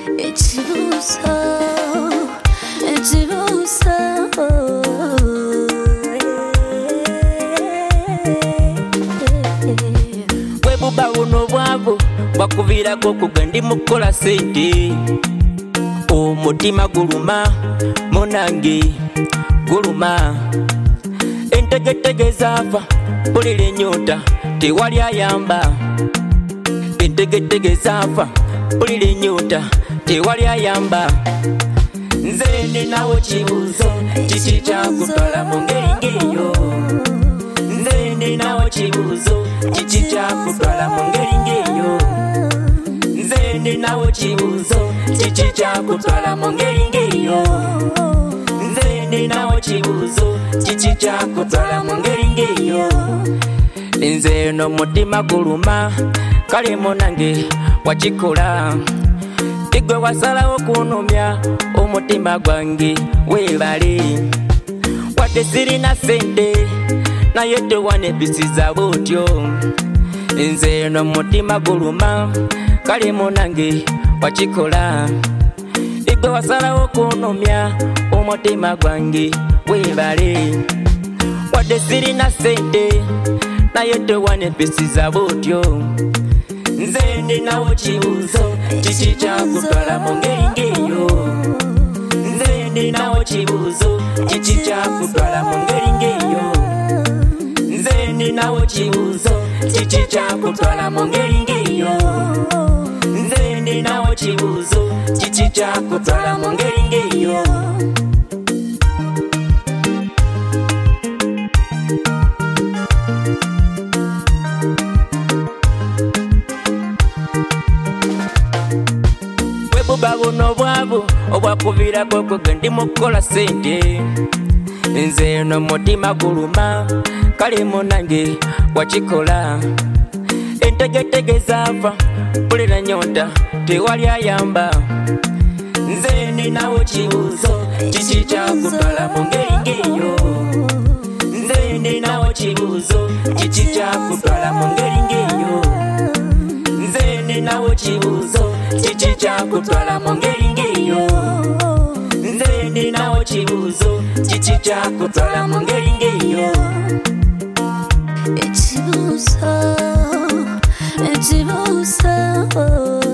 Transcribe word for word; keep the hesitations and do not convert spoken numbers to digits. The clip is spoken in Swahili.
ekibuuzo ekibuuzo bwe buba buno bwavu bwakuviirako okugendi mukola sente omutima guluma munange guluma entegetege zaafa mpulira ennyonta tewali ayamba entegetege zaafa mpulira ennyonta tewali ayamba nze ninawo kibuuzo kiki kyakutwala mu ngeri ng'eyo nze ninawo kibuuzo kiki kyakutwala mu ngeri ng'eyo nze ninawo kibuuzo kiki kyakutwala mu ngeri ng'eyo nze ninawo kibuuzo kiki kyakutwala mu ngeri ng'eyo nze n'omutima guluma kale munange wakikola igwe wasalawo kunumya omutima gwange weebale wadde sirina sente naye tewanebisiza bwotyo nze n'omutima guluma kale munange wakikola igwe wasalawo kunumya omutima gwange weebale wadde sirina sente naye tewanebisiza bwotyo nze ninawo kibuuzo kiki kyakutwala mu ngeri ng'eyo nze ninawo kibuuzo kiki kyakutwala mu ngeri ng'eyo nze ninawo kibuuzo kiki kyakutwala mu ngeri ng'eyo nze ninawo kibuuzo kiki kyakutwala mu ngeri ng'eyo buba buno bwavu obwakuviirako okugendi mukola sente nze n'omutima guluma kale munange wakikola entegetege zaafa mpulira ennyonta tewali ayamba nze ninawo kibuuzo kiki kyakutwala mu ngeri ng'eyo nze ninawo kibuuzo kiki kyakutwala mu ngeri ng'eyo nze ninawo kibuuzo kiki kyakutwala mu ngeri ng'eyo nze ninawo kibuuzo kiki kyakutwala mu ngeri ng'eyo ekibuuzo ekibuuzo